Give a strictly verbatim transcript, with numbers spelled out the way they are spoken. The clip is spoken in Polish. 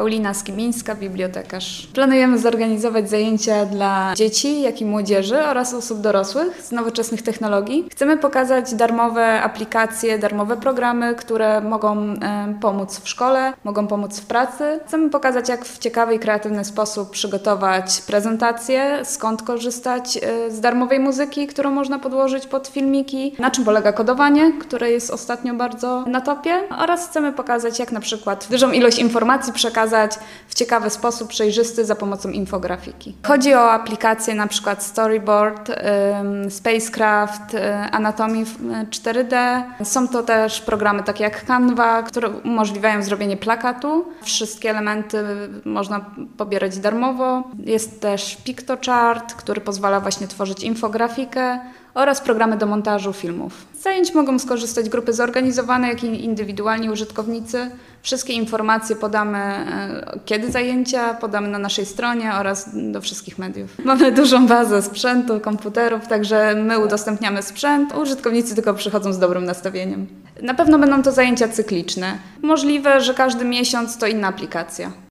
Paulina Skibińska, bibliotekarz. Planujemy zorganizować zajęcia dla dzieci, jak i młodzieży oraz osób dorosłych z nowoczesnych technologii. Chcemy pokazać darmowe aplikacje, darmowe programy, które mogą e, pomóc w szkole, mogą pomóc w pracy. Chcemy pokazać, jak w ciekawy i kreatywny sposób przygotować prezentacje, skąd korzystać e, z darmowej muzyki, którą można podłożyć pod filmiki, na czym polega kodowanie, które jest ostatnio bardzo na topie, oraz chcemy pokazać, jak na przykład dużą ilość informacji przekazać w ciekawy sposób, przejrzysty za pomocą infografiki. Chodzi o aplikacje na przykład Storyboard, um, Spacecraft, um, Anatomy cztery D. Są to też programy takie jak Canva, które umożliwiają zrobienie plakatu. Wszystkie elementy można pobierać darmowo. Jest też Piktochart, który pozwala właśnie tworzyć infografikę, oraz programy do montażu filmów. Z zajęć mogą skorzystać grupy zorganizowane, jak i indywidualni użytkownicy. Wszystkie informacje podamy, kiedy zajęcia, podamy na naszej stronie oraz do wszystkich mediów. Mamy dużą bazę sprzętu, komputerów, także my udostępniamy sprzęt, użytkownicy tylko przychodzą z dobrym nastawieniem. Na pewno będą to zajęcia cykliczne. Możliwe, że każdy miesiąc to inna aplikacja.